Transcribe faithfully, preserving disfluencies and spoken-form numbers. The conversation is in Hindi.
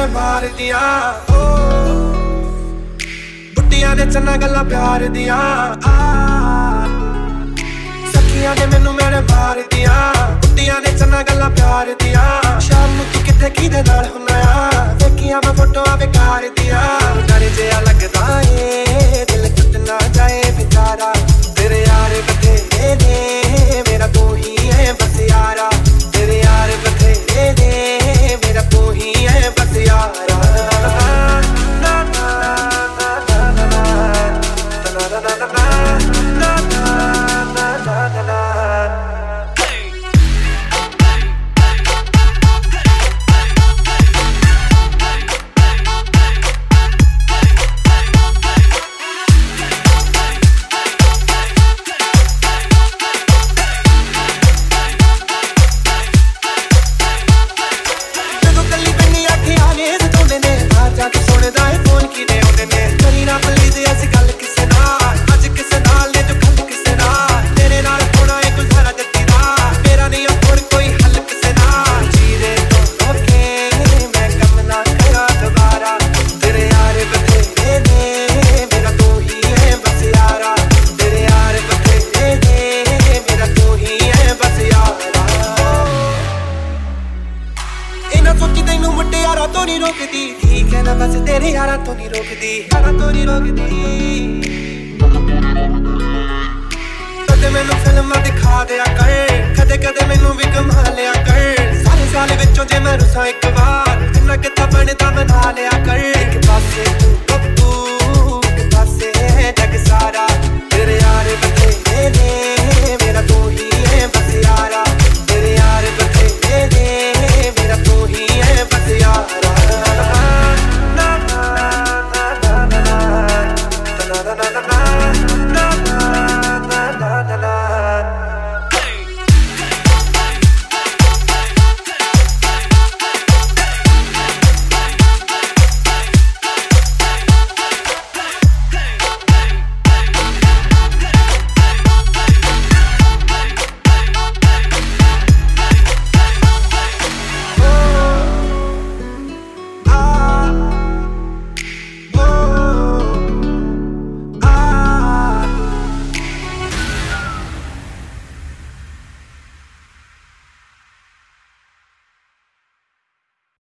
मेरे मार दिया बुढ़िया ने चन्ना गल्ला प्यार दिया सखिया ने मैनू मेरे मार दिया बुढ़िया ने चन्ना गल्ला प्यार दिया शाम नू तू किथे किदे नाल हुन्ना आ देखिया मैं फोटोआं बेकार दिया डर जिहा लगदा ए दिल टुट ना जाए बेचारा तेरे यार बथेरे ने मेरा तू ही है बस यारा तेरे यार बथेरे ने मेरा तू ही है बस यारा ना ना ना ना ना ना ना ना ना ठीक है ना बस तेरे यारा तो नहीं रोकदी यारा तो नहीं रोकदी कदे मैनू फिल्मां दिखा दिया कर कदे कदे मैनू भी घुमा लिया कर सारे साल विचों जे मैं रुसां एक बार इन्ना किथा बनदा मना लिया कर एक पासे